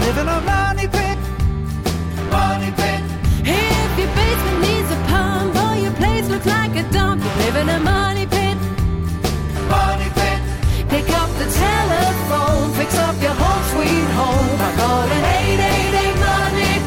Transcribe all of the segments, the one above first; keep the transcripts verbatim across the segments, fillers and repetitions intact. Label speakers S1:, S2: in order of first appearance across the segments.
S1: live in a money pit. Money pit.
S2: If your basement needs a pump or your place looks like a dump, you live in a money pit.
S1: Money pit.
S2: Pick up the telephone, fix up your home sweet home by calling eight eight eight money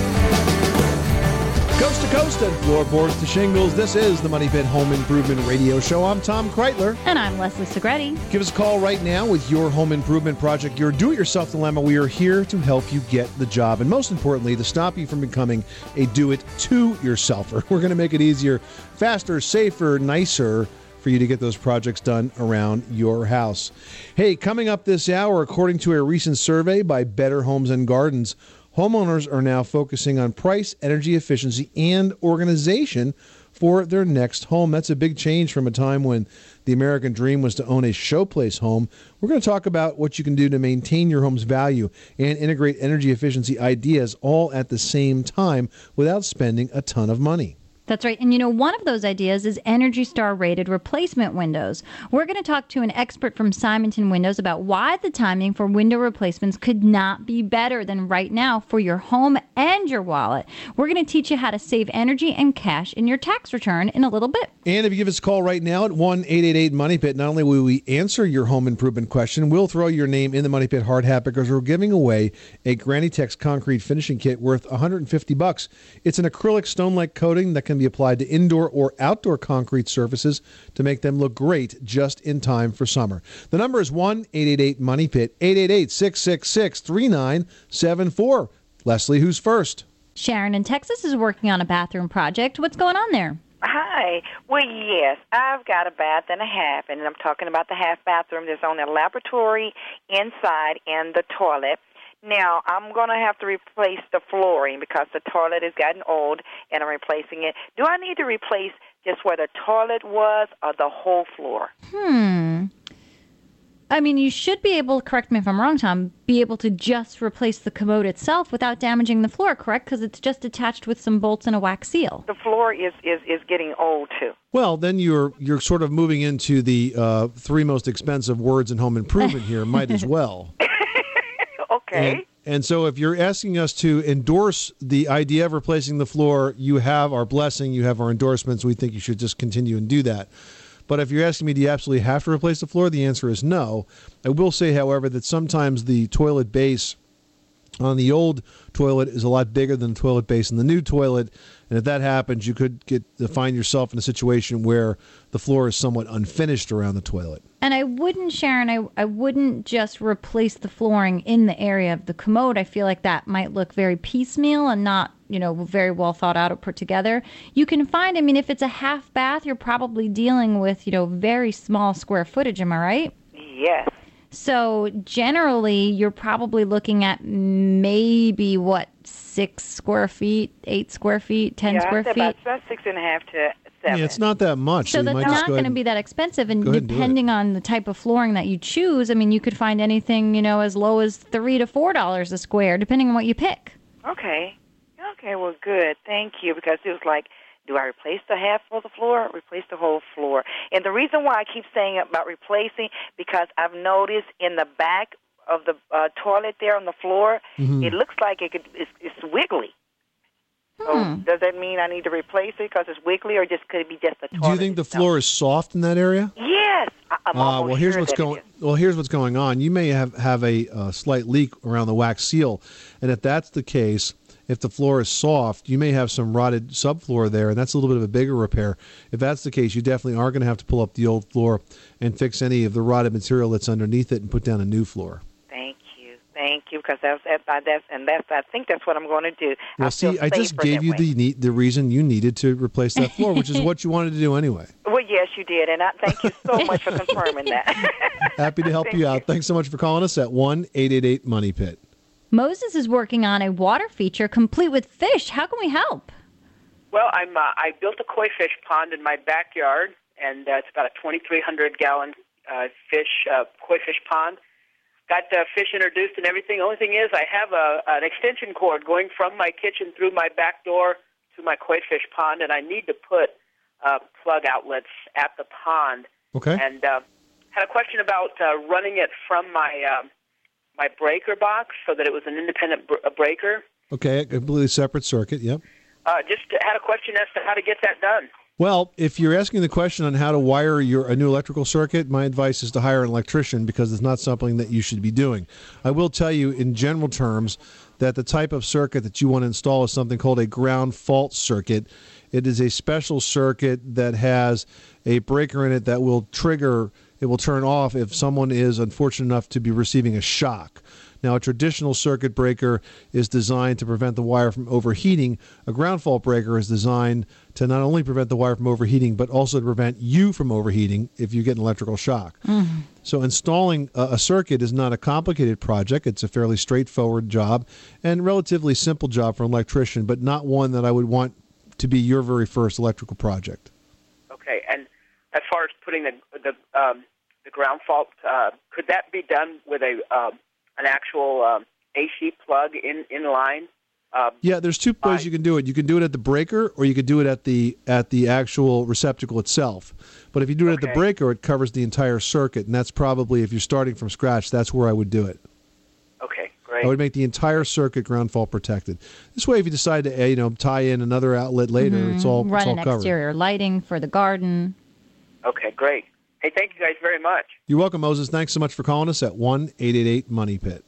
S2: pit.
S3: Coast to coast and floorboards to shingles, this is the Money Pit Home Improvement Radio Show. I'm Tom Kreitler.
S4: And I'm Leslie Segretti.
S3: Give us a call right now with your home improvement project, your do-it-yourself dilemma. We are here to help you get the job, and most importantly, to stop you from becoming a do-it-to-yourselfer. We're going to make it easier, faster, safer, nicer for you to get those projects done around your house. Hey, coming up this hour, according to a recent survey by Better Homes and Gardens, homeowners are now focusing on price, energy efficiency, and organization for their next home. That's a big change from a time when the American dream was to own a showplace home. We're going to talk about what you can do to maintain your home's value and integrate energy efficiency ideas all at the same time without spending a ton of money.
S4: That's right. And, you know, one of those ideas is Energy Star rated replacement windows. We're going to talk to an expert from Simonton Windows about why the timing for window replacements could not be better than right now for your home and your wallet. We're going to teach you how to save energy and cash in your tax return in a little bit.
S3: And if you give us a call right now at one eight eight eight money pit, not only will we answer your home improvement question, we'll throw your name in the Money Pit hard hat because we're giving away a Granny Tex concrete finishing kit worth one hundred fifty bucks. It's an acrylic stone-like coating that can be applied to indoor or outdoor concrete surfaces to make them look great just in time for summer. The number is one eight eight eight money pit, eight eight eight, six six six, three nine seven four. Leslie, who's first?
S4: Sharon in Texas is working on a bathroom project. What's going on there?
S5: Hi. Well, yes, I've got a bath and a half, and I'm talking about the half bathroom. There's only a laboratory inside and the toilet. Now, I'm going to have to replace the flooring because the toilet has gotten old, and I'm replacing it. Do I need to replace just where the toilet was or the whole floor?
S4: Hmm. I mean, you should be able, correct me if I'm wrong, Tom, be able to just replace the commode itself without damaging the floor, correct? Because it's just attached with some bolts and a wax seal.
S5: The floor is, is, is getting old, too.
S3: Well, then you're you're sort of moving into the uh, three most expensive words in home improvement here. Might as well.
S5: Okay.
S3: And, and so if you're asking us to endorse the idea of replacing the floor, you have our blessing, you have our endorsements. We think you should just continue and do that. But if you're asking me, do you absolutely have to replace the floor? The answer is no. I will say, however, that sometimes the toilet base on the old toilet is a lot bigger than the toilet base in the new toilet. And if that happens, you could get to find yourself in a situation where the floor is somewhat unfinished around the toilet.
S4: And I wouldn't, Sharon, I, I wouldn't just replace the flooring in the area of the commode. I feel like that might look very piecemeal and not, you know, very well thought out or put together. You can find, I mean, if it's a half bath, you're probably dealing with, you know, very small square footage. Am I right?
S5: Yes.
S4: So generally, you're probably looking at maybe, what, six square feet, eight square feet, ten
S5: yeah,
S4: square
S5: I'd say
S4: feet?
S5: about, about six and a half to seven.
S3: Yeah, it's not that much.
S4: So,
S3: so
S4: that's
S3: might just
S4: not
S3: go
S4: going
S3: ahead
S4: to
S3: and
S4: be that expensive. And
S3: go ahead and do
S4: depending on the type of flooring that you choose, I mean, you could find anything, you know, as low as three to four dollars a square, depending on what you pick.
S5: Okay. Okay, well, good. Thank you, because it was like, do I replace the half of the floor or replace the whole floor? And the reason why I keep saying about replacing, because I've noticed in the back of the uh, toilet there on the floor,
S3: mm-hmm.
S5: it looks like it could, it's, it's wiggly. So
S4: Hmm.
S5: does that mean I need to replace it because it's wiggly, or just could it be just the toilet?
S3: Do you think the
S5: itself?
S3: floor is soft in that area?
S5: Yes. I, I'm
S3: Uh,
S5: almost
S3: well, here's
S5: sure
S3: what's
S5: that it
S3: going.
S5: is.
S3: Well, here's what's going on. You may have have a uh, slight leak around the wax seal, and if that's the case, if the floor is soft, you may have some rotted subfloor there, and that's a little bit of a bigger repair. If that's the case, you definitely are going to have to pull up the old floor and fix any of the rotted material that's underneath it and put down a new floor.
S5: Thank you, thank you, because that's, that's, that's and that's I think that's what I'm going to do.
S3: Well,
S5: I
S3: see,
S5: feel
S3: I just
S5: safer
S3: gave
S5: that
S3: you
S5: way.
S3: the need, the reason you needed to replace that floor, which is what you wanted to do anyway.
S5: Well, yes, you did, and I thank you so much for confirming that.
S3: Happy to help
S5: Thank
S3: you out. Thanks so much for calling us at one eight eight eight money pit.
S4: Moses is working on a water feature complete with fish. How can we help?
S6: Well, I'm. Uh, I built a koi fish pond in my backyard, and uh, it's about a twenty-three hundred gallon uh, fish uh, koi fish pond. Got uh, fish introduced and everything. Only thing is, I have a, an extension cord going from my kitchen through my back door to my koi fish pond, and I need to put uh, plug outlets at the pond.
S3: Okay.
S6: And uh, had a question about uh, running it from my uh, my breaker box so that it was an independent br- breaker.
S3: Okay, a completely separate circuit, yep.
S6: Uh, just had a question as to how to get that done.
S3: Well, if you're asking the question on how to wire your a new electrical circuit, my advice is to hire an electrician because it's not something that you should be doing. I will tell you in general terms that the type of circuit that you want to install is something called a ground fault circuit. It is a special circuit that has a breaker in it that will trigger, it will turn off if someone is unfortunate enough to be receiving a shock. Now, a traditional circuit breaker is designed to prevent the wire from overheating. A ground fault breaker is designed to not only prevent the wire from overheating, but also to prevent you from overheating if you get an electrical shock. Mm-hmm. So installing a, a circuit is not a complicated project. It's a fairly straightforward job and relatively simple job for an electrician, but not one that I would want to be your very first electrical project.
S6: Okay, and as far as putting the the, um, the ground fault, uh, could that be done with a um, an actual um, A C plug in, in line? Um,
S3: yeah, there's two ways you can do it. You can do it at the breaker, or you can do it at the at the actual receptacle itself. But if you do it
S6: okay.
S3: at the breaker, it covers the entire circuit, and that's probably, if you're starting from scratch, that's where I would do it.
S6: Okay, great.
S3: I would make the entire circuit ground fault protected. This way, if you decide to uh, you know tie in another outlet later,
S4: Mm-hmm.
S3: it's all
S4: Run
S3: it's all
S4: an
S3: covered.
S4: exterior lighting for the garden.
S6: Okay, great. Hey, thank you guys very much.
S3: You're welcome, Moses. Thanks so much for calling us at one eight eight eight money pit.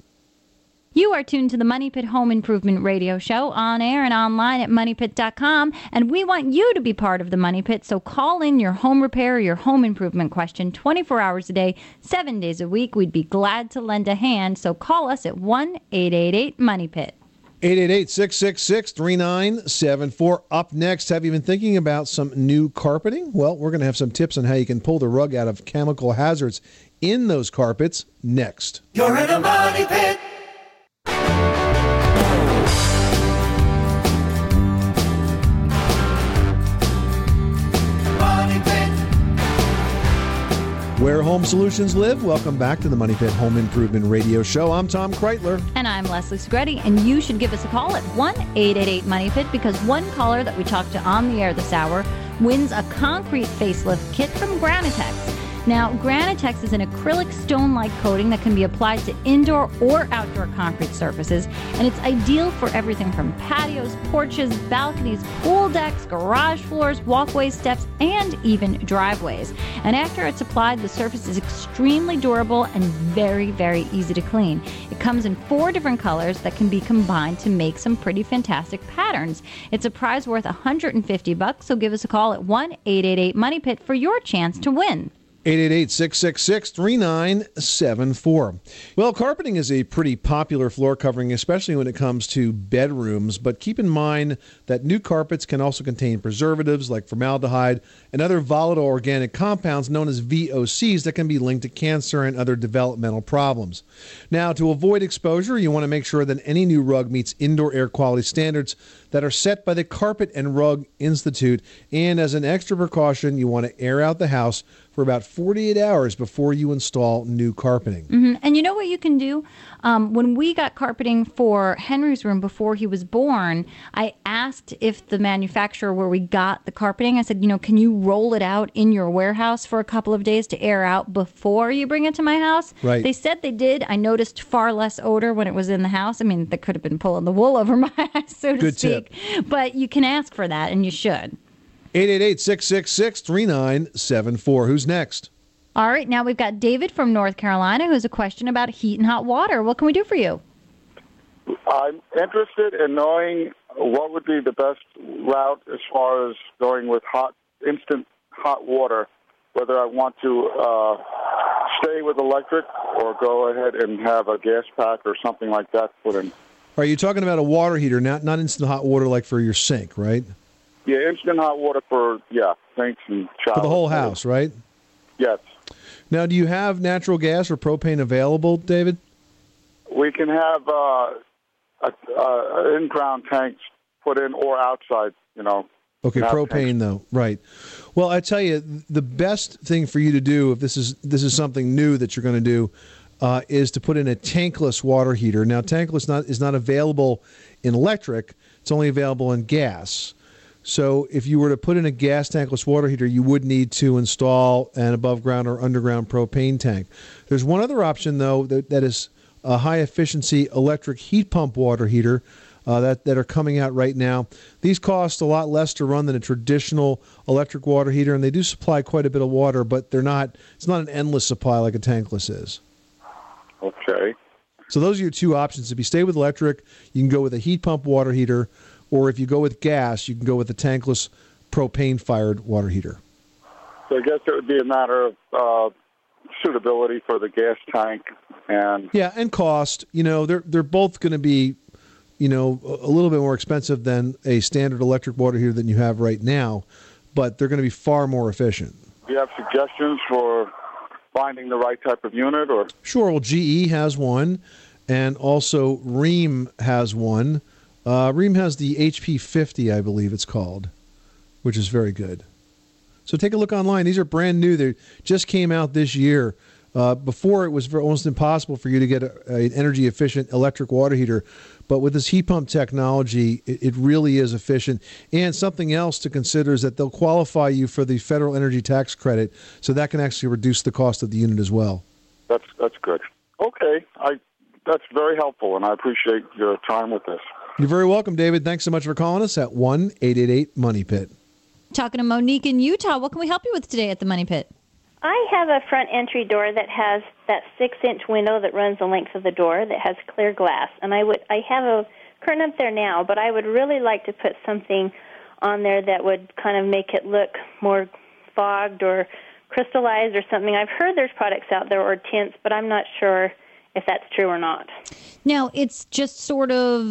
S4: You are tuned to the Money Pit Home Improvement Radio Show on air and online at money pit dot com, and we want you to be part of the Money Pit, so call in your home repair or your home improvement question twenty-four hours a day, seven days a week. We'd be glad to lend a hand, so call us at one eight eight eight money pit.
S3: eight eight eight, six six six, three nine seven four. Up next, have you been thinking about some new carpeting? Well, we're going to have some tips on how you can pull the rug out of chemical hazards in those carpets next.
S1: You're in a money pit. Money pit.
S3: Where home solutions live. Welcome back to the Money Pit Home Improvement Radio Show. I'm Tom Kreitler.
S4: And I'm Leslie Segretti, and you should give us a call at one eight eight eight money pit because one caller that we talked to on the air this hour wins a concrete facelift kit from Granitex. Now, Granitex is an acrylic stone-like coating that can be applied to indoor or outdoor concrete surfaces, and it's ideal for everything from patios, porches, balconies, pool decks, garage floors, walkways, steps, and even driveways. And after it's applied, the surface is extremely durable and very, very easy to clean. It comes in four different colors that can be combined to make some pretty fantastic patterns. It's a prize worth one hundred fifty bucks, so give us a call at one eight eight eight money pit for your chance to win.
S3: eight eight eight, six six six, three nine seven four. Well, carpeting is a pretty popular floor covering, especially when it comes to bedrooms, but keep in mind that new carpets can also contain preservatives like formaldehyde and other volatile organic compounds known as V O Cs that can be linked to cancer and other developmental problems. Now, to avoid exposure, you want to make sure that any new rug meets indoor air quality standards that are set by the Carpet and Rug Institute, and as an extra precaution, you want to air out the house for about forty-eight hours before you install new carpeting.
S4: Mm-hmm. And you know what you can do? Um, when we got carpeting for Henry's room before he was born, I asked if the manufacturer where we got the carpeting, I said, you know, can you roll it out in your warehouse for a couple of days to air out before you bring it to my house?
S3: Right.
S4: They said they did. I noticed far less odor when it was in the house. I mean, they could have been pulling the wool over my eyes, so to
S3: Good
S4: speak.
S3: tip.
S4: But you can ask for that, and you should.
S3: eight eight eight, six six six, three nine seven four. Who's next?
S4: All right, now we've got David from North Carolina who has a question about heat and hot water. What can we do for you?
S7: I'm interested in knowing what would be the best route as far as going with hot, instant hot water, whether I want to uh, stay with electric or go ahead and have a gas pack or something like that put in.
S3: Are you talking about a water heater, not not instant hot water like for your sink, right?
S7: Yeah, instant hot water for, yeah, sinks and showers.
S3: For the whole house, right?
S7: Yes.
S3: Now, do you have natural gas or propane available, David?
S7: We can have uh, a, uh, in-ground tanks put in or outside, you know.
S3: Okay,
S7: Not
S3: propane
S7: tanks.
S3: though, right? Well, I tell you, the best thing for you to do, if this is this is something new that you're going to do, uh, is to put in a tankless water heater. Now, tankless not is not available in electric; it's only available in gas. So, if you were to put in a gas tankless water heater, you would need to install an above ground or underground propane tank. There's one other option though that that is a high-efficiency electric heat pump water heater uh, that, that are coming out right now. These cost a lot less to run than a traditional electric water heater, and they do supply quite a bit of water, but they're not. It's not an endless supply like a tankless is.
S7: Okay.
S3: So those are your two options. If you stay with electric, you can go with a heat pump water heater, or if you go with gas, you can go with a tankless propane-fired water heater.
S7: So I guess it would be a matter of uh, suitability for the gas tank and
S3: yeah, and cost. You know, they're they're both going to be, you know, a little bit more expensive than a standard electric water heater that you have right now, but they're going to be far more efficient.
S7: Do you have suggestions for finding the right type of unit? Or
S3: Sure. Well, G E has one, and also Rheem has one. Uh, Rheem has the H P fifty, I believe it's called, which is very good. So take a look online. These are brand new. They just came out this year. Uh, before, it was almost impossible for you to get a, an energy-efficient electric water heater. But with this heat pump technology, it, it really is efficient. And something else to consider is that they'll qualify you for the federal energy tax credit, so that can actually reduce the cost of the unit as well.
S7: That's that's good. Okay, I that's very helpful, and I appreciate your time with this.
S3: You're very welcome, David. Thanks so much for calling us at one eight eight eight money pit.
S4: Talking to Monique in Utah. What can we help you with today at the Money Pit?
S8: I have a front entry door that has that six-inch window that runs the length of the door that has clear glass, and I would I have a curtain up there now, but I would really like to put something on there that would kind of make it look more fogged or crystallized or something. I've heard there's products out there or tints, but I'm not sure if that's true or not.
S4: Now, it's just sort of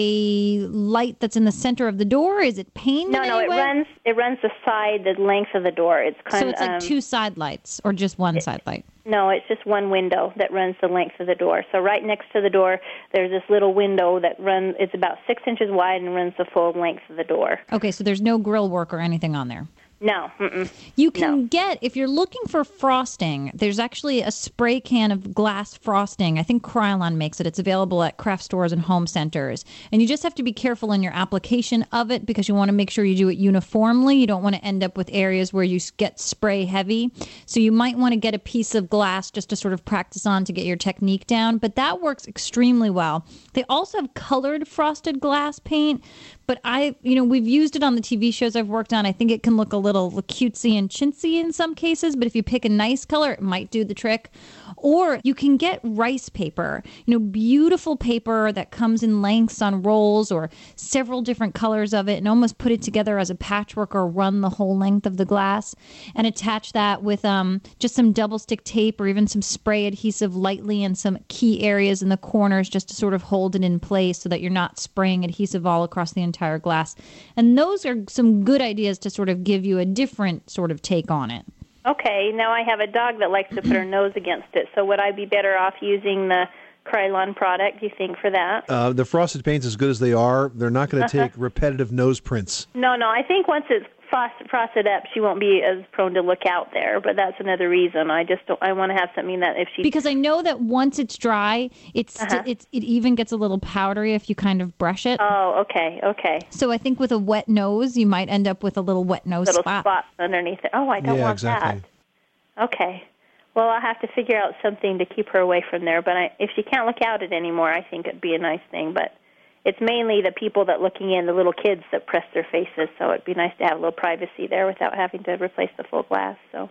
S4: a light that's in the center of the door? Is it painted
S8: No,
S4: in
S8: no,
S4: any
S8: it
S4: way?
S8: runs it runs the side, the length of the door. It's kind
S4: So it's like
S8: um,
S4: two side lights or just one side light?
S8: No, it's just one window that runs the length of the door. So right next to the door, there's this little window that runs, it's about six inches wide and runs the full length of the door.
S4: Okay, so there's no grill work or anything on there?
S8: No. Mm-mm.
S4: You can
S8: No.
S4: get, if you're looking for frosting, there's actually a spray can of glass frosting. I think Krylon makes it. It's available at craft stores and home centers. And you just have to be careful in your application of it because you want to make sure you do it uniformly. You don't want to end up with areas where you get spray heavy. So you might want to get a piece of glass just to sort of practice on to get your technique down. But that works extremely well. They also have colored frosted glass paint. But I, you know, we've used it on the T V shows I've worked on. I think it can look a little cutesy and chintzy in some cases, but if you pick a nice color, it might do the trick. Or you can get rice paper, you know, beautiful paper that comes in lengths on rolls or several different colors of it, and almost put it together as a patchwork or run the whole length of the glass and attach that with um, just some double stick tape or even some spray adhesive lightly in some key areas in the corners just to sort of hold it in place so that you're not spraying adhesive all across the entire glass. And those are some good ideas to sort of give you a different sort of take on it.
S8: Okay, now I have a dog that likes to put her nose against it, so would I be better off using the Krylon product, do you think, for that?
S3: Uh, the frosted paints, as good as they are, they're not going to take repetitive nose prints.
S8: No, no, I think once it's frost- frosted up, she won't be as prone to look out there, but that's another reason. I just don't, I want to have something that if she...
S4: Because I know that once it's dry, it's,
S8: Uh-huh.
S4: st- it's it even gets a little powdery if you kind of brush it.
S8: Oh, okay, okay.
S4: So I think with a wet nose, you might end up with a little wet nose
S8: Little
S4: spot.
S8: spots underneath it. Oh, I don't
S3: Yeah,
S8: want
S3: exactly.
S8: that. Okay. Well, I'll have to figure out something to keep her away from there. But I, if she can't look out it anymore, I think it'd be a nice thing. But it's mainly the people that looking in, the little kids that press their faces. So it'd be nice to have a little privacy there without having to replace the full glass. So,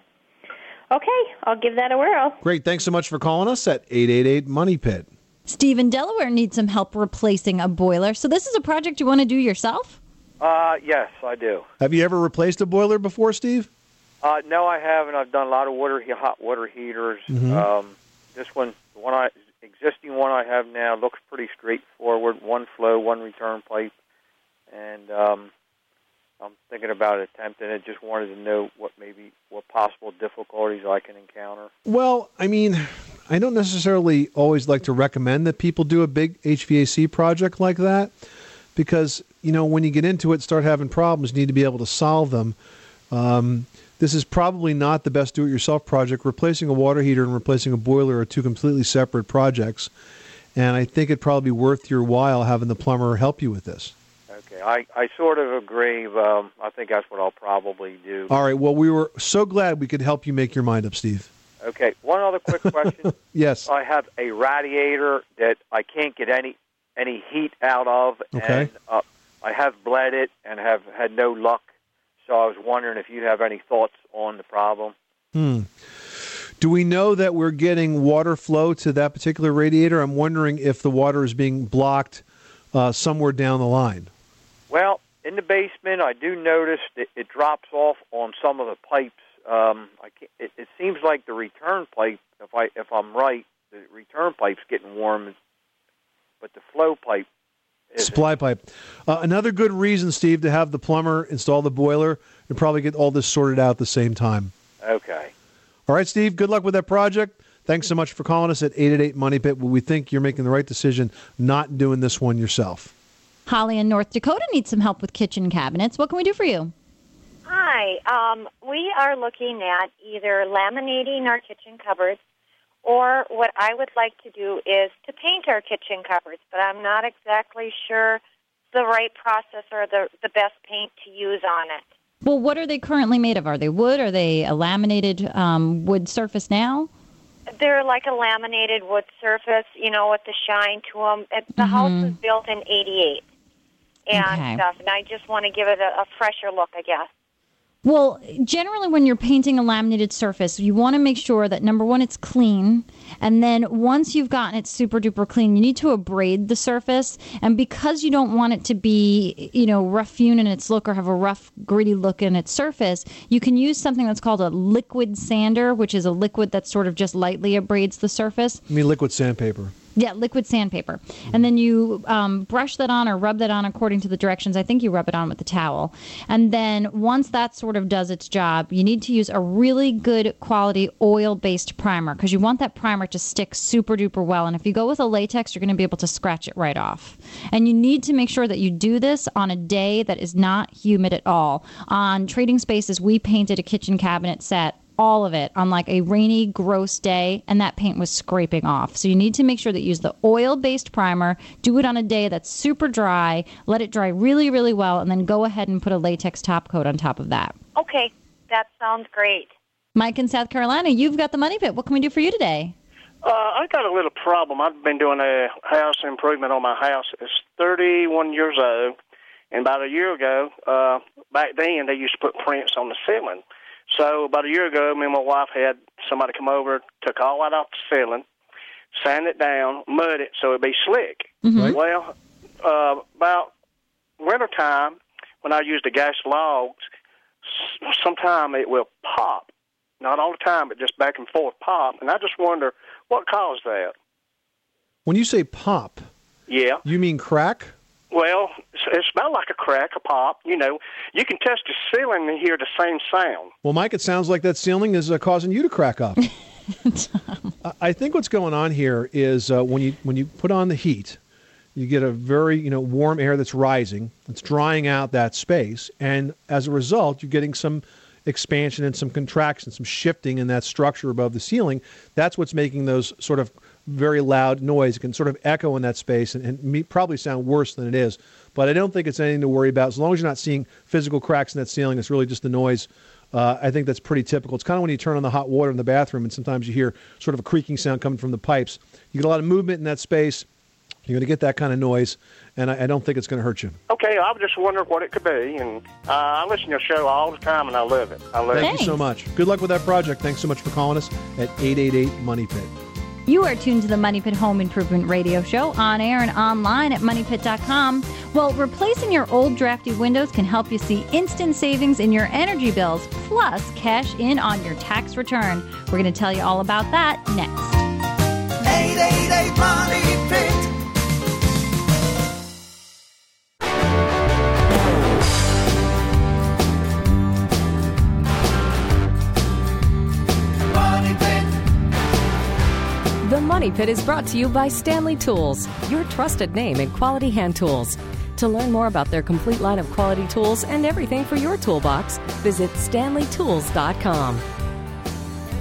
S8: okay, I'll give that a whirl.
S3: Great. Thanks so much for calling us at eight eight eight money pit.
S4: Steve in Delaware needs some help replacing a boiler. So this is a project you want to do yourself?
S9: Uh, yes, I do.
S3: Have you ever replaced a boiler before, Steve?
S9: Uh, no, I haven't. I've done a lot of water, hot water heaters.
S3: Mhm.
S9: Um, this one, the one I, existing one I have now looks pretty straightforward. One flow, one return pipe, and um, I'm thinking about attempting it. Just wanted to know what maybe what possible difficulties I can encounter.
S3: Well, I mean, I don't necessarily always like to recommend that people do a big H V A C project like that because, you know, when you get into it, start having problems, you need to be able to solve them. Um, this is probably not the best do-it-yourself project. Replacing a water heater and replacing a boiler are two completely separate projects, and I think it'd probably be worth your while having the plumber help you with this.
S9: Okay, I, I sort of agree. Um, I think that's what I'll probably do.
S3: All right, well, we were so glad we could help you make your mind up, Steve.
S9: Okay, one other quick question.
S3: Yes.
S9: I have a radiator that I can't get any any heat out of,
S3: Okay.
S9: and uh, I have bled it and have had no luck. So I was wondering if you have any thoughts on the problem.
S3: Hmm. Do we know that we're getting water flow to that particular radiator? I'm wondering if the water is being blocked uh, somewhere down the line.
S9: Well, in the basement, I do notice that it drops off on some of the pipes. Um, I can't, it, it seems like the return pipe, if I if I'm right, the return pipe's getting warm, but the flow pipe isn't.
S3: Supply pipe. Uh, another good reason, Steve, to have the plumber install the boiler and probably get all this sorted out at the same time.
S9: Okay.
S3: All right, Steve, good luck with that project. Thanks so much for calling us at eight eight eight, money pit. We think you're making the right decision not doing this one yourself.
S4: Holly in North Dakota needs some help with kitchen cabinets. What can we do for you?
S10: Hi. Um, we are looking at either laminating our kitchen cupboards, or what I would like to do is to paint our kitchen cupboards, but I'm not exactly sure the right process or the, the best paint to use on it.
S4: Well, what are they currently made of? Are they wood? Are they a laminated um, wood surface now?
S10: They're like a laminated wood surface, you know, with the shine to them. The
S4: Mhm.
S10: house was built in eighty-eight and
S4: Okay.
S10: stuff, and I just want to give it a, a fresher look, I guess.
S4: Well, generally when you're painting a laminated surface, you want to make sure that, number one, it's clean. And then once you've gotten it super duper clean, you need to abrade the surface. And because you don't want it to be, you know, rough hewn in its look or have a rough, gritty look in its surface, you can use something that's called a liquid sander, which is a liquid that sort of just lightly abrades the surface.
S3: I mean liquid sandpaper.
S4: Yeah, liquid sandpaper. And then you um, brush that on or rub that on according to the directions. I think you rub it on with the towel. And then once that sort of does its job, you need to use a really good quality oil-based primer because you want that primer to stick super duper well. And if you go with a latex, you're going to be able to scratch it right off. And you need to make sure that you do this on a day that is not humid at all. On Trading Spaces, we painted a kitchen cabinet set, all of it, on like a rainy, gross day, and that paint was scraping off. So you need to make sure that you use the oil-based primer, do it on a day that's super dry, let it dry really, really well, and then go ahead and put a latex top coat on top of that.
S10: Okay, that sounds great.
S4: Mike in South Carolina, you've got the Money Pit. What can we do for you today?
S11: Uh, I got a little problem. I've been doing a house improvement on my house. It's thirty-one years old, and about a year ago, uh, back then, they used to put prints on the ceiling. So about a year ago, me and my wife had somebody come over, took all that off the ceiling, sand it down, mud it so it'd be slick.
S3: Mhm.
S11: Well, uh, about wintertime, when I use the gas logs, s- sometime it will pop. Not all the time, but just back and forth pop. And I just wonder what caused that.
S3: When you say pop,
S11: Yeah.
S3: you mean crack?
S11: Well, it's, it's about like a crack, a pop. You know, you can touch the ceiling and hear the same sound.
S3: Well, Mike, it sounds like that ceiling is uh, causing you to crack up. I- I think what's going on here is uh, when you when you put on the heat, you get a very you know warm air that's rising. It's drying out that space, and as a result, you're getting some expansion and some contraction, some shifting in that structure above the ceiling. That's what's making those sort of very loud noise. It can sort of echo in that space and, and me, probably sound worse than it is. But I don't think it's anything to worry about. As long as you're not seeing physical cracks in that ceiling, it's really just the noise. Uh, I think that's pretty typical. It's kind of when you turn on the hot water in the bathroom and sometimes you hear sort of a creaking sound coming from the pipes. You get a lot of movement in that space. You're going to get that kind of noise, and I, I don't think it's going to hurt you.
S11: Okay, I was just wondering what it could be, and uh, I listen to your show all the time, and I love it. I love
S3: Thank
S11: it.
S3: you so much. Good luck with that project. Thanks so much for calling us at eight eight eight, money pit.
S4: You are tuned to the Money Pit Home Improvement Radio Show on air and online at money pit dot com. Well, replacing your old drafty windows can help you see instant savings in your energy bills, plus cash in on your tax return. We're going to tell you all about that next.
S1: eight eight eight, money pit. Money pit.
S12: The Money Pit is brought to you by Stanley Tools, your trusted name in quality hand tools. To learn more about their complete line of quality tools and everything for your toolbox, visit stanley tools dot com.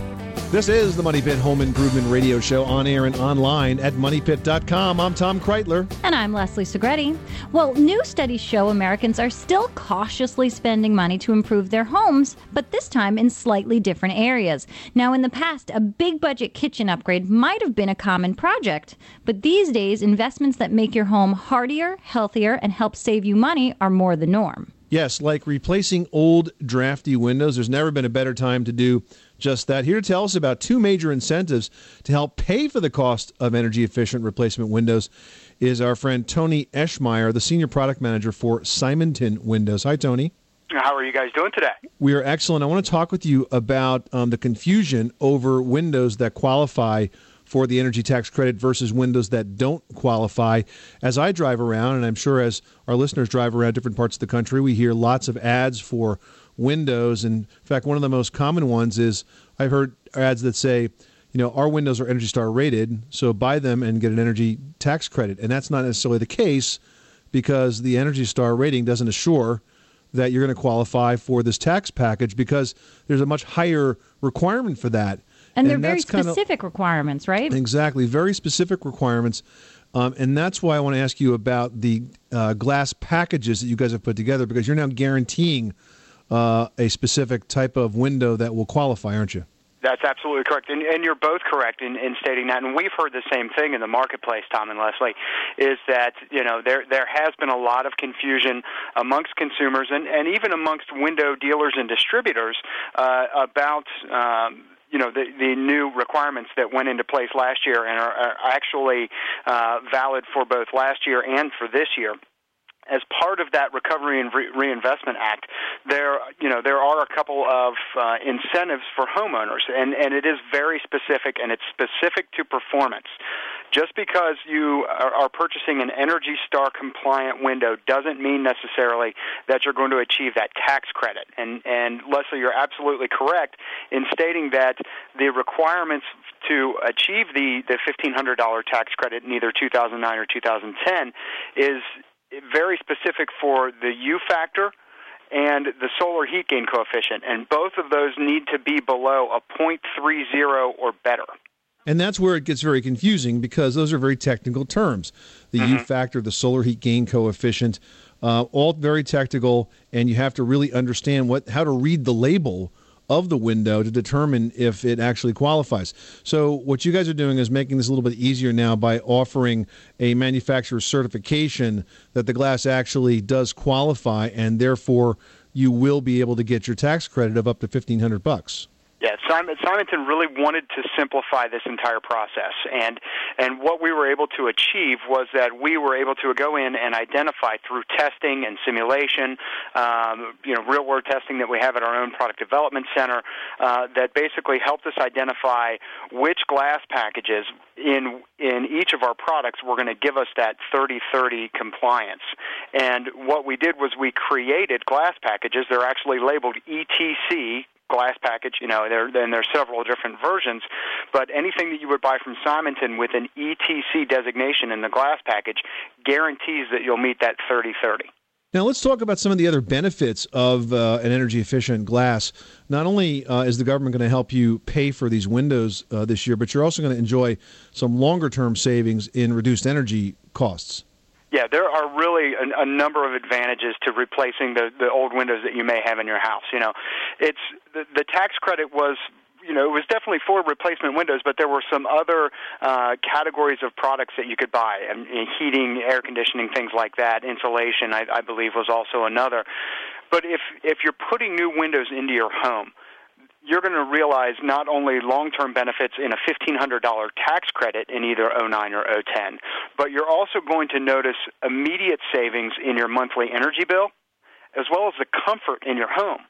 S3: This is the Money Pit Home Improvement Radio Show, on air and online at money pit dot com. I'm Tom Kreitler.
S4: And I'm Leslie Segretti. Well, new studies show Americans are still cautiously spending money to improve their homes, but this time in slightly different areas. Now, in the past, a big budget kitchen upgrade might have been a common project, but these days, investments that make your home hardier, healthier, and help save you money are more the norm.
S3: Yes, like replacing old, drafty windows. There's never been a better time to do just that. Here to tell us about two major incentives to help pay for the cost of energy-efficient replacement windows is our friend Tony Eschmeyer, the Senior Product Manager for Simonton Windows. Hi, Tony.
S13: How are you guys doing today?
S3: We are excellent. I want to talk with you about um, the confusion over windows that qualify for the energy tax credit versus windows that don't qualify. As I drive around, and I'm sure as our listeners drive around different parts of the country, we hear lots of ads for windows. And in fact, one of the most common ones is I've heard ads that say, you know, our windows are Energy Star rated, so buy them and get an energy tax credit. And that's not necessarily the case, because the Energy Star rating doesn't assure that you're going to qualify for this tax package, because there's a much higher requirement for that.
S4: And, and they're very
S3: kind of,
S4: specific requirements, right?
S3: Exactly, very specific requirements. Um, and that's why I want to ask you about the uh, glass packages that you guys have put together, because you're now guaranteeing uh, a specific type of window that will qualify, aren't you?
S13: That's absolutely correct, and, and you're both correct in, in stating that. And we've heard the same thing in the marketplace, Tom and Leslie, is that you know there there has been a lot of confusion amongst consumers and, and even amongst window dealers and distributors uh, about um, you know the, the new requirements that went into place last year and are, are actually uh, valid for both last year and for this year. As part of that Recovery and Re- Reinvestment Act, there, you know, there are a couple of uh, incentives for homeowners, and, and it is very specific, and it's specific to performance. Just because you are, are purchasing an Energy Star compliant window doesn't mean necessarily that you're going to achieve that tax credit. And, and Leslie, you're absolutely correct in stating that the requirements to achieve the, the fifteen hundred dollars tax credit in either two thousand nine or two thousand ten is very specific for the U factor and the solar heat gain coefficient, and both of those need to be below a point three zero or better.
S3: And that's where it gets very confusing, because those are very technical terms. The mm-hmm. U factor, the solar heat gain coefficient, uh, all very technical, and you have to really understand what how to read the label of the window to determine if it actually qualifies. So what you guys are doing is making this a little bit easier now by offering a manufacturer's certification that the glass actually does qualify, and therefore you will be able to get your tax credit of up to fifteen hundred bucks.
S13: Yeah, Simon, Simonton really wanted to simplify this entire process, and and what we were able to achieve was that we were able to go in and identify through testing and simulation, um, you know, real-world testing that we have at our own product development center, uh, that basically helped us identify which glass packages in in each of our products were going to give us that thirty thirty compliance. And what we did was we created glass packages. They're actually labeled E T C. Glass package, you know, there then there's several different versions, but anything that you would buy from Simonton with an E T C designation in the glass package guarantees that you'll meet that thirty thirty.
S3: Now let's talk about some of the other benefits of uh, an energy-efficient glass. Not only uh, is the government going to help you pay for these windows uh, this year, but you're also going to enjoy some longer-term savings in reduced energy costs.
S13: Yeah, there are really a, a number of advantages to replacing the, the old windows that you may have in your house. You know, it's the, the tax credit was, you know, it was definitely for replacement windows, but there were some other uh, categories of products that you could buy, and, and heating, air conditioning, things like that. Insulation, I, I believe, was also another. But if if you're putting new windows into your home, you're going to realize not only long-term benefits in a fifteen hundred dollars tax credit in either oh nine or oh ten, but you're also going to notice immediate savings in your monthly energy bill, as well as the comfort in your home.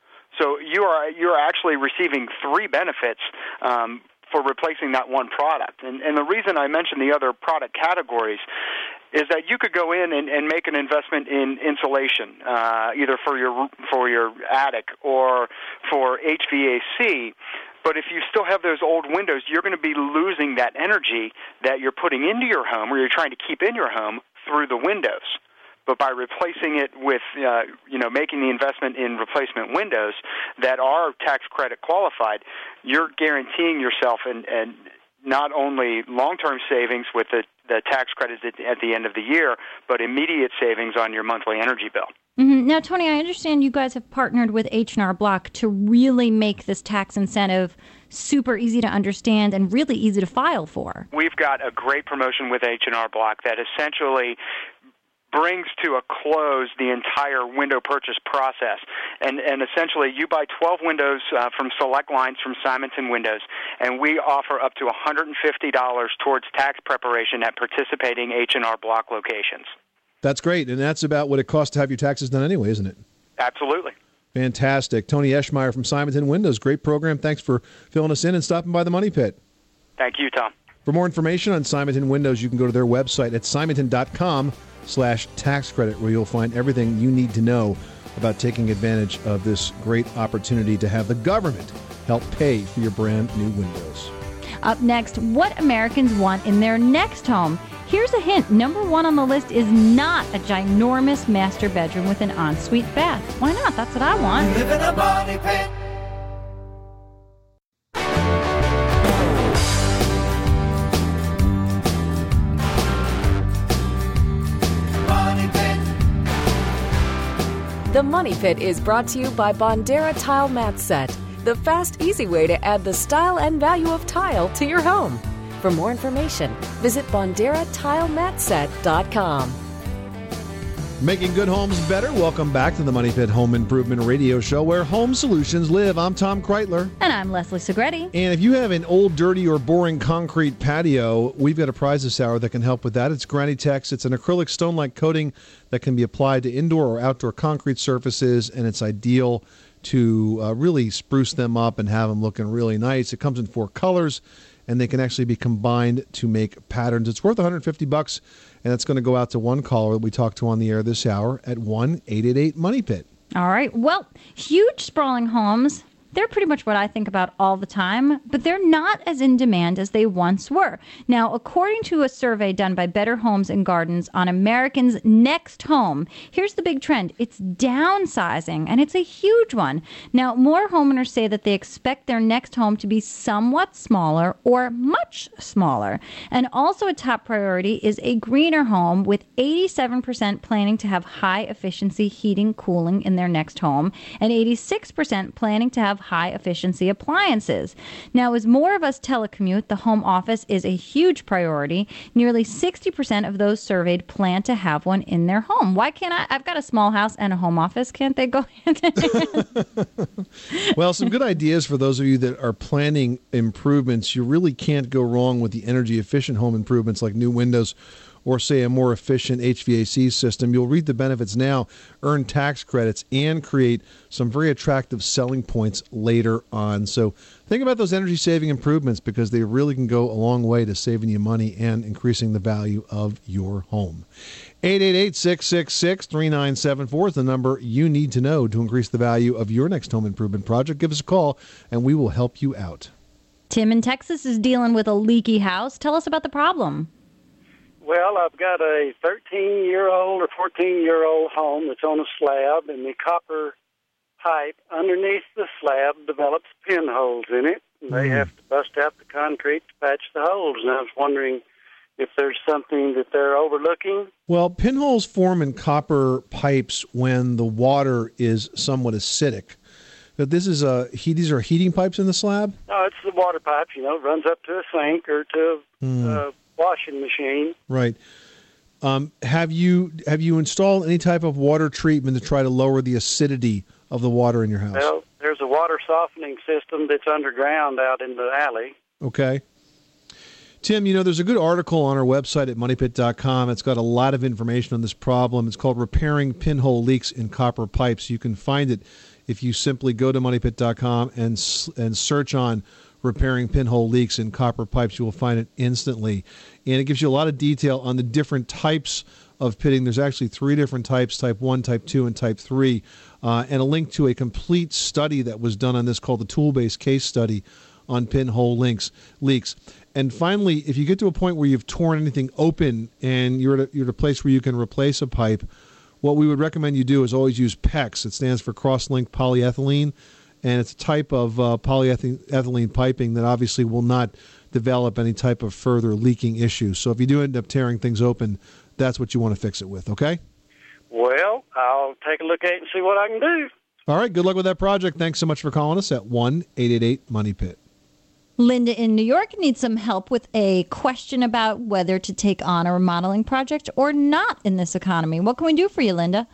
S13: So you are you're actually receiving three benefits um, for replacing that one product. And, and the reason I mentioned the other product categories is that you could go in and, and make an investment in insulation, uh, either for your for your attic or for H V A C. But if you still have those old windows, you're going to be losing that energy that you're putting into your home, or you're trying to keep in your home, through the windows. but by replacing it with, uh, you know, making the investment in replacement windows that are tax credit qualified, you're guaranteeing yourself and, and not only long-term savings with the, the tax credits at, at the end of the year, but immediate savings on your monthly energy bill.
S4: Mm-hmm. Now, Tony, I understand you guys have partnered with H and R Block to really make this tax incentive super easy to understand and really easy to file for.
S13: We've got a great promotion with H and R Block that essentially brings to a close the entire window purchase process. And, and essentially, you buy twelve windows uh, from select lines from Simonton Windows, and we offer up to one hundred fifty dollars towards tax preparation at participating H and R Block locations.
S3: That's great, and that's about what it costs to have your taxes done anyway, isn't it?
S13: Absolutely.
S3: Fantastic. Tony Eschmeyer from Simonton Windows. Great program. Thanks for filling us in and stopping by the Money Pit.
S13: Thank you, Tom.
S3: For more information on Simonton Windows, you can go to their website at simonton.com slash tax credit, where you'll find everything you need to know about taking advantage of this great opportunity to have the government help pay for your brand new windows.
S4: Up next, what Americans want in their next home. Here's a hint. Number one on the list is not a ginormous master bedroom with an ensuite bath. Why not? That's what I want.
S1: Live in a money pit. Money pit.
S12: The Money Pit is brought to you by Bondera Tile Mat Set, the fast, easy way to add the style and value of tile to your home. For more information, visit bondera tile mat set dot com.
S3: Making good homes better. Welcome back to the Money Pit Home Improvement Radio Show, where home solutions live. I'm Tom Kreitler.
S4: And I'm Leslie Segretti.
S3: And if you have an old, dirty, or boring concrete patio, we've got a prize this hour that can help with that. It's Granitex. It's an acrylic stone-like coating that can be applied to indoor or outdoor concrete surfaces, and it's ideal to uh, really spruce them up and have them looking really nice. It comes in four colors, and they can actually be combined to make patterns. It's worth one hundred fifty bucks, and it's going to go out to one caller that we talked to on the air this hour at one eight eight eight money pit.
S4: All right. Well, huge sprawling homes, they're pretty much what I think about all the time, but they're not as in demand as they once were. Now, according to a survey done by Better Homes and Gardens on Americans' next home, here's the big trend. It's downsizing, and it's a huge one. Now, more homeowners say that they expect their next home to be somewhat smaller or much smaller. And also a top priority is a greener home, with eighty-seven percent planning to have high-efficiency heating, cooling in their next home, and eighty-six percent planning to have high-efficiency appliances. Now, as more of us telecommute, the home office is a huge priority. Nearly sixty percent of those surveyed plan to have one in their home. Why can't I? I've got a small house and a home office. Can't they go hand in hand?
S3: Well, some good ideas for those of you that are planning improvements. You really can't go wrong with the energy-efficient home improvements like new windows or, say, a more efficient H V A C system. You'll reap the benefits now, earn tax credits, and create some very attractive selling points later on. So think about those energy-saving improvements, because they really can go a long way to saving you money and increasing the value of your home. eight eight eight, six six six, three nine seven four is the number you need to know to increase the value of your next home improvement project. Give us a call, and we will help you out.
S4: Tim in Texas is dealing with a leaky house. Tell us about the problem.
S14: Well, I've got a thirteen-year-old or fourteen-year-old home that's on a slab, and the copper pipe underneath the slab develops pinholes in it. And they
S3: Mm.
S14: have to bust out the concrete to patch the holes. And I was wondering if there's something that they're overlooking.
S3: Well, pinholes form in copper pipes when the water is somewhat acidic. But this is a he, these are heating pipes in the slab?
S14: No, it's the water pipes, you know, it runs up to a sink or to a
S3: Mm.
S14: uh, washing machine.
S3: Right. Um, have you have you installed any type of water treatment to try to lower the acidity of the water in your house?
S14: Well, there's a water softening system that's underground out in the alley.
S3: Okay. Tim, you know, there's a good article on our website at money pit dot com. It's got a lot of information on this problem. It's called Repairing Pinhole Leaks in Copper Pipes. You can find it if you simply go to money pit dot com and and search on repairing pinhole leaks in copper pipes. You will find it instantly. And it gives you a lot of detail on the different types of pitting. There's actually three different types, type one, type two, and type three, uh, and a link to a complete study that was done on this called the Tool-Based Case Study on pinhole links, leaks. And finally, if you get to a point where you've torn anything open and you're at a, you're at a place where you can replace a pipe, what we would recommend you do is always use PEX. It stands for cross-linked polyethylene, and it's a type of uh, polyethylene piping that obviously will not develop any type of further leaking issues. So if you do end up tearing things open, that's what you want to fix it with, okay?
S14: Well, I'll take a look at it and see what I can do.
S3: All right, good luck with that project. Thanks so much for calling us at one eight eight eight money pit.
S4: Linda in New York needs some help with a question about whether to take on a remodeling project or not in this economy. What can we do for you, Linda?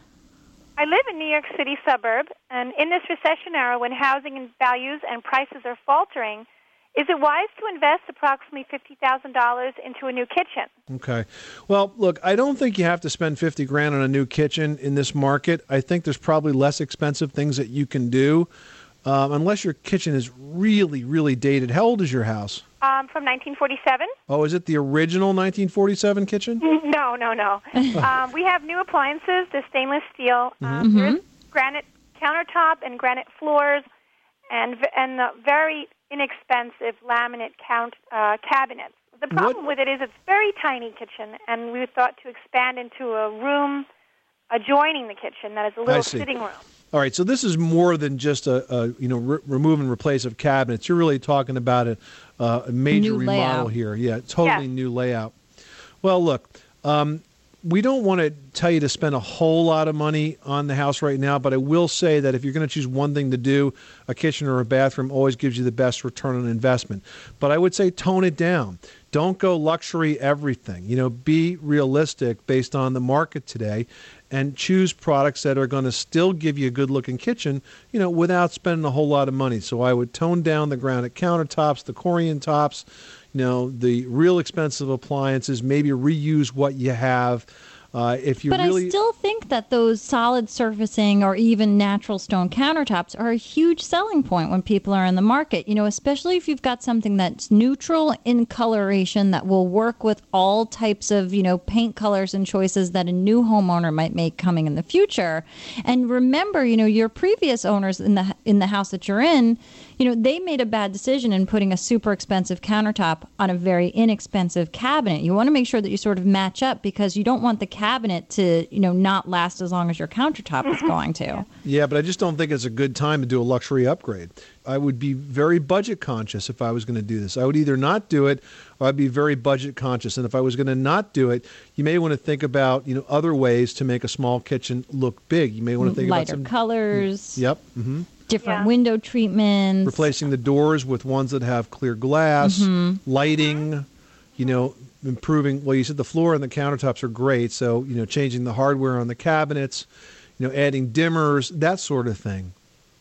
S15: I live in New York City suburb, and in this recession era when housing and values and prices are faltering, is it wise to invest approximately fifty thousand dollars into a new kitchen?
S3: Okay. Well, look, I don't think you have to spend fifty grand on a new kitchen in this market. I think there's probably less expensive things that you can do. Um, unless your kitchen is really, really dated. How old is your house?
S15: Um, from nineteen forty-seven.
S3: Oh, is it the original nineteen forty-seven kitchen?
S15: No, no, no. um, we have new appliances. They're stainless steel. Um,
S3: Mm-hmm.
S15: There's granite countertop and granite floors, and and uh, very inexpensive laminate count uh, cabinets. The problem with it is it's a very tiny kitchen, and we thought to expand into a room adjoining the kitchen that is a
S3: I
S15: little
S3: see.
S15: sitting room.
S3: All right, so this is more than just a, a you know re- remove and replace of cabinets. You're really talking about a, uh, a major
S4: New
S3: remodel
S4: layout.
S3: here. Yeah, totally
S15: Yes.
S3: new layout. Well, look, um, we don't want to tell you to spend a whole lot of money on the house right now, but I will say that if you're going to choose one thing to do, a kitchen or a bathroom always gives you the best return on investment. But I would say tone it down. Don't go luxury everything. You know, be realistic based on the market today, and choose products that are going to still give you a good-looking kitchen, you know, without spending a whole lot of money. So I would tone down the granite countertops, the Corian tops, you know, the real expensive appliances, maybe reuse what you have. Uh, if you
S4: But
S3: really
S4: I still think that those solid surfacing or even natural stone countertops are a huge selling point when people are in the market, you know, especially if you've got something that's neutral in coloration that will work with all types of, you know, paint colors and choices that a new homeowner might make coming in the future. And remember, you know, your previous owners in the in the house that you're in, you know, they made a bad decision in putting a super expensive countertop on a very inexpensive cabinet. You want to make sure that you sort of match up because you don't want the cabinet to, you know, not last as long as your countertop is going to.
S3: Yeah, but I just don't think it's a good time to do a luxury upgrade. I would be very budget conscious if I was going to do this. I would either not do it or I'd be very budget conscious. And if I was going to not do it, you may want to think about, you know, other ways to make a small kitchen look big. You may want to think
S4: Lighter
S3: about some
S4: colors.
S3: Yep. Mm-hmm.
S4: Different yeah. window treatments.
S3: Replacing the doors with ones that have clear glass,
S4: mm-hmm.
S3: lighting, you know, improving. Well, you said the floor and the countertops are great. So, you know, changing the hardware on the cabinets, you know, adding dimmers, that sort of thing.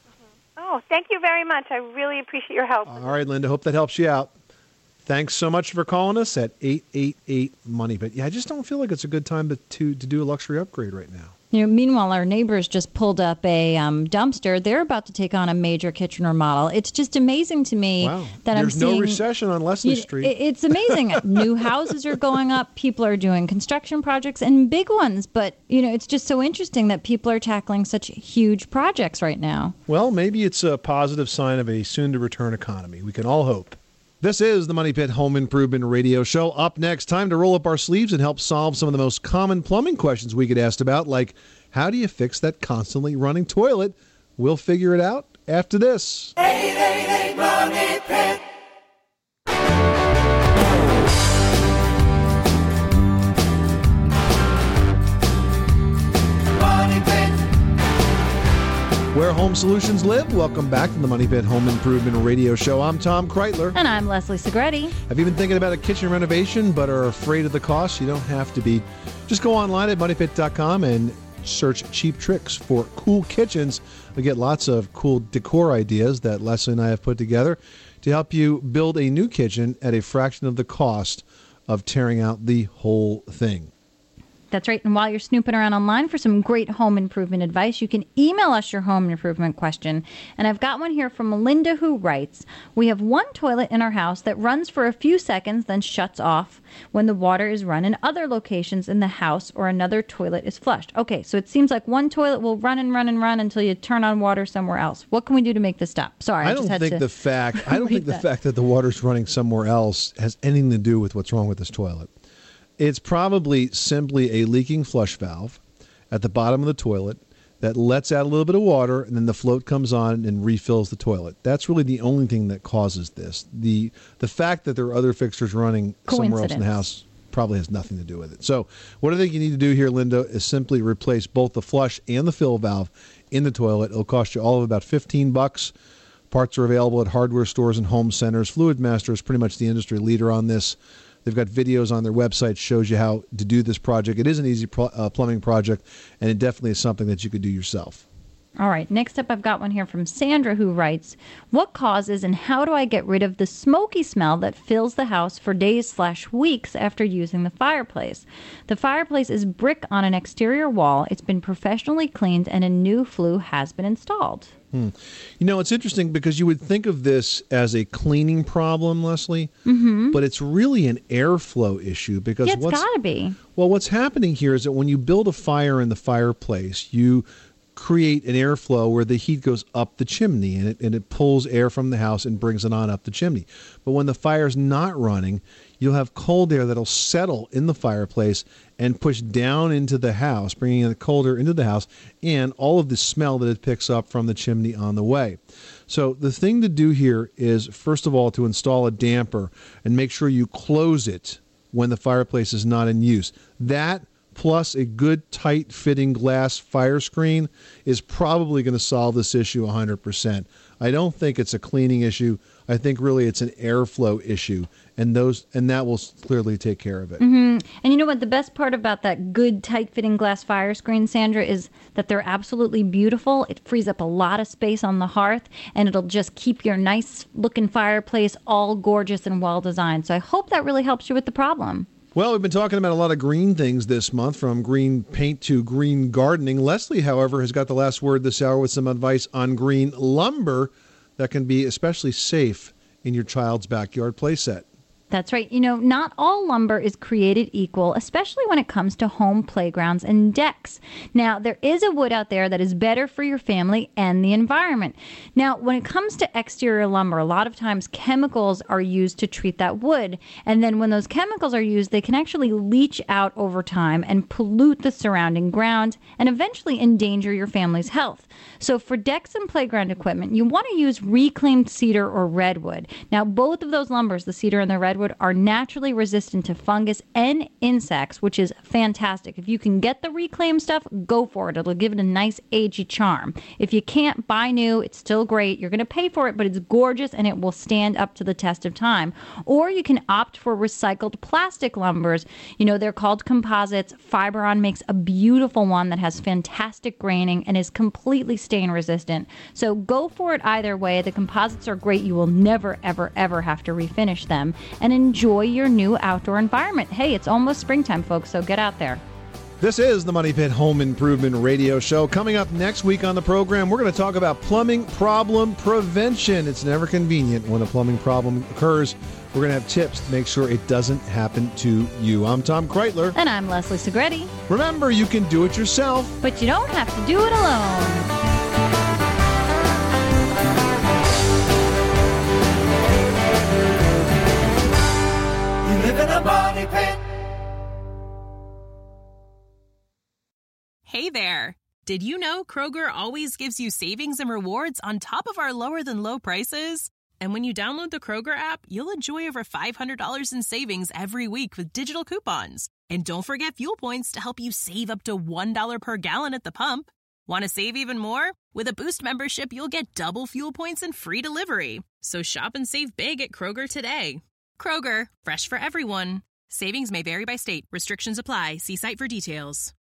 S15: Oh, thank you very much. I really appreciate your help.
S3: All right, Linda. Hope that helps you out. Thanks so much for calling us at eight eight eight money. But yeah, I just don't feel like it's a good time to, to, to do a luxury upgrade right now.
S4: You know, meanwhile, our neighbors just pulled up a um, dumpster. They're about to take on a major kitchen remodel. It's just amazing to me
S3: wow.
S4: that
S3: There's
S4: I'm seeing...
S3: no recession on Leslie
S4: you,
S3: Street.
S4: It, it's amazing. New houses are going up. People are doing construction projects and big ones. But, you know, it's just so interesting that people are tackling such huge projects right now.
S3: Well, maybe it's a positive sign of a soon-to-return economy. We can all hope. This is the Money Pit Home Improvement Radio Show. Up next, time to roll up our sleeves and help solve some of the most common plumbing questions we get asked about, like, how do you fix that constantly running toilet? We'll figure it out after this.
S1: eight eight eight Money Pit. Money Pit.
S3: Where home solutions live. Welcome back to the Money Pit Home Improvement Radio Show. I'm Tom Kreitler.
S4: And I'm Leslie Segretti.
S3: Have you been thinking about a kitchen renovation but are afraid of the cost? You don't have to be. Just go online at money pit dot com and search cheap tricks for cool kitchens. We get lots of cool decor ideas that Leslie and I have put together to help you build a new kitchen at a fraction of the cost of tearing out the whole thing.
S4: That's right. And while you're snooping around online for some great home improvement advice, you can email us your home improvement question. And I've got one here from Linda, who writes, we have one toilet in our house that runs for a few seconds, then shuts off when the water is run in other locations in the house or another toilet is flushed. Okay, so it seems like one toilet will run and run and run until you turn on water somewhere else. What can we do to make this stop? Sorry, I,
S3: I
S4: just
S3: don't
S4: had
S3: think
S4: to
S3: the fact I don't think the
S4: that.
S3: fact that the water's running somewhere else has anything to do with what's wrong with this toilet. It's probably simply a leaking flush valve, at the bottom of the toilet that lets out a little bit of water, and then the float comes on and refills the toilet. That's really the only thing that causes this. The the fact that there are other fixtures running somewhere else in the house probably has nothing to do with it. So what I think you need to do here, Linda, is simply replace both the flush and the fill valve in the toilet. It'll cost you all of about fifteen bucks. Parts are available at hardware stores and home centers. Fluid Master is pretty much the industry leader on this. They've got videos on their website, shows you how to do this project. It is an easy pro- uh, plumbing project, and it definitely is something that you could do yourself.
S4: All right, next up I've got one here from Sandra, who writes, what causes and how do I get rid of the smoky smell that fills the house for days slash weeks after using the fireplace? The fireplace is brick on an exterior wall. It's been professionally cleaned and a new flue has been installed.
S3: Hmm. You know, it's interesting because you would think of this as a cleaning problem, Leslie,
S4: mm-hmm.
S3: but it's really an airflow issue because
S4: yeah, it's
S3: what's
S4: got to be.
S3: Well, what's happening here is that when you build a fire in the fireplace, you create an airflow where the heat goes up the chimney and it and it pulls air from the house and brings it on up the chimney. But when the fire's not running, you'll have cold air that'll settle in the fireplace and push down into the house, bringing the cold air into the house and all of the smell that it picks up from the chimney on the way. So the thing to do here is, first of all, to install a damper and make sure you close it when the fireplace is not in use. That plus a good tight-fitting glass fire screen is probably going to solve this issue one hundred percent. I don't think it's a cleaning issue. I think really it's an airflow issue, and those and that will clearly take care of it.
S4: Mm-hmm. And you know what? The best part about that good, tight-fitting glass fire screen, Sandra, is that they're absolutely beautiful. It frees up a lot of space on the hearth, and it'll just keep your nice-looking fireplace all gorgeous and well-designed. So I hope that really helps you with the problem.
S3: Well, we've been talking about a lot of green things this month, from green paint to green gardening. Leslie, however, has got the last word this hour with some advice on green lumber that can be especially safe in your child's backyard playset.
S4: That's right. You know, not all lumber is created equal, especially when it comes to home playgrounds and decks. Now, there is a wood out there that is better for your family and the environment. Now, when it comes to exterior lumber, a lot of times chemicals are used to treat that wood. And then when those chemicals are used, they can actually leach out over time and pollute the surrounding ground and eventually endanger your family's health. So for decks and playground equipment, you want to use reclaimed cedar or redwood. Now, both of those lumbers, the cedar and the redwood, are naturally resistant to fungus and insects, which is fantastic. If you can get the reclaimed stuff, go for it. It'll give it a nice agey charm. If you can't, buy new. It's still great. You're going to pay for it, but it's gorgeous and it will stand up to the test of time. Or you can opt for recycled plastic lumbers. You know, they're called composites. Fiberon makes a beautiful one that has fantastic graining and is completely stain resistant. So go for it either way. The composites are great. You will never, ever, ever have to refinish them. And enjoy your new outdoor environment. Hey, it's almost springtime, folks, so get out there.
S3: This is the Money Pit Home Improvement Radio Show. Coming up next week on the program, we're going to talk about plumbing problem prevention. It's never convenient when a plumbing problem occurs. We're going to have tips to make sure it doesn't happen to you. I'm Tom Kreitler.
S4: And I'm Leslie Segretti.
S3: Remember, you can do it yourself,
S4: but you don't have to do it alone.
S1: Live in a money pit.
S16: Hey there. Did you know Kroger always gives you savings and rewards on top of our lower than low prices? And when you download the Kroger app, you'll enjoy over five hundred dollars in savings every week with digital coupons. And don't forget fuel points to help you save up to one dollar per gallon at the pump. Want to save even more? With a Boost membership, you'll get double fuel points and free delivery. So shop and save big at Kroger today. Kroger, fresh for everyone. Savings may vary by state. Restrictions apply. See site for details.